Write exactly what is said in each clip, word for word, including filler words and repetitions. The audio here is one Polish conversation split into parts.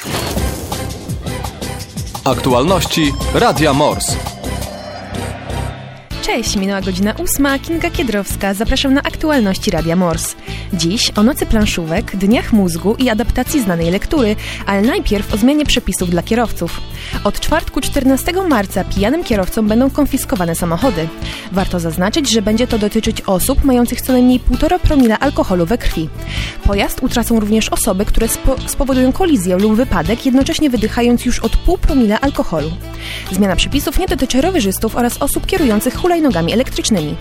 Aktualności Radia Mors. Cześć, minęła godzina ósma, Kinga Kiedrowska. Zapraszam na aktualności Radia Mors. Dziś o nocy planszówek, dniach mózgu i adaptacji znanej lektury, ale najpierw o zmianie przepisów dla kierowców. Od czwartku czternastego marca pijanym kierowcom będą konfiskowane samochody. Warto zaznaczyć, że będzie to dotyczyć osób mających co najmniej półtora promila alkoholu we krwi. Pojazd utracą również osoby, które spo- spowodują kolizję lub wypadek, jednocześnie wydychając już od pół promila alkoholu. Zmiana przepisów nie dotyczy rowerzystów oraz osób kierujących hulajnogami elektrycznymi.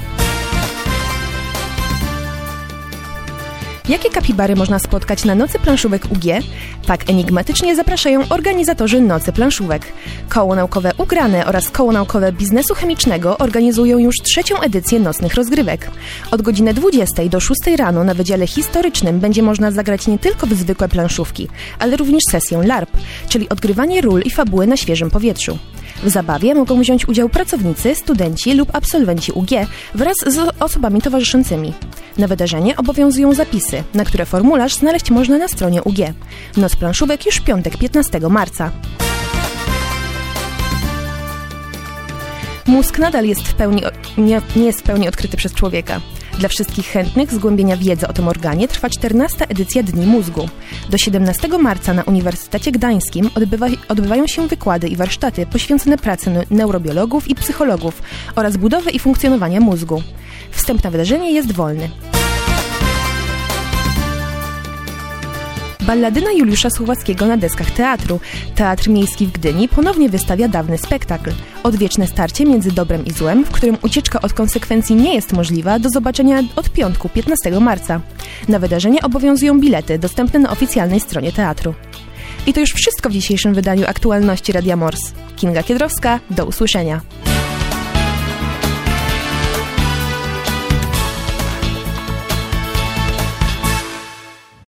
Jakie kapibary można spotkać na Nocy Planszówek U G? Tak enigmatycznie zapraszają organizatorzy Nocy Planszówek. Koło Naukowe Ugrane oraz Koło Naukowe Biznesu Chemicznego organizują już trzecią edycję nocnych rozgrywek. Od godziny dwudziestej do szóstej rano na Wydziale Historycznym będzie można zagrać nie tylko w zwykłe planszówki, ale również sesję LARP, czyli odgrywanie ról i fabuły na świeżym powietrzu. W zabawie mogą wziąć udział pracownicy, studenci lub absolwenci U G wraz z osobami towarzyszącymi. Na wydarzenie obowiązują zapisy, na które formularz znaleźć można na stronie U G. Noc planszówek już w piątek piętnastego marca. Mózg nadal jest w pełni, nie, nie jest w pełni odkryty przez człowieka. Dla wszystkich chętnych zgłębienia wiedzy o tym organie trwa czternasta edycja Dni Mózgu. Do siedemnastego marca na Uniwersytecie Gdańskim odbywa, odbywają się wykłady i warsztaty poświęcone pracy neurobiologów i psychologów oraz budowy i funkcjonowania mózgu. Wstęp na wydarzenie jest wolny. Balladyna Juliusza Słowackiego na deskach teatru. Teatr Miejski w Gdyni ponownie wystawia dawny spektakl. Odwieczne starcie między dobrem i złem, w którym ucieczka od konsekwencji nie jest możliwa, do zobaczenia od piątku piętnastego marca. Na wydarzenie obowiązują bilety dostępne na oficjalnej stronie teatru. I to już wszystko w dzisiejszym wydaniu aktualności Radia Mors. Kinga Kiedrowska, do usłyszenia.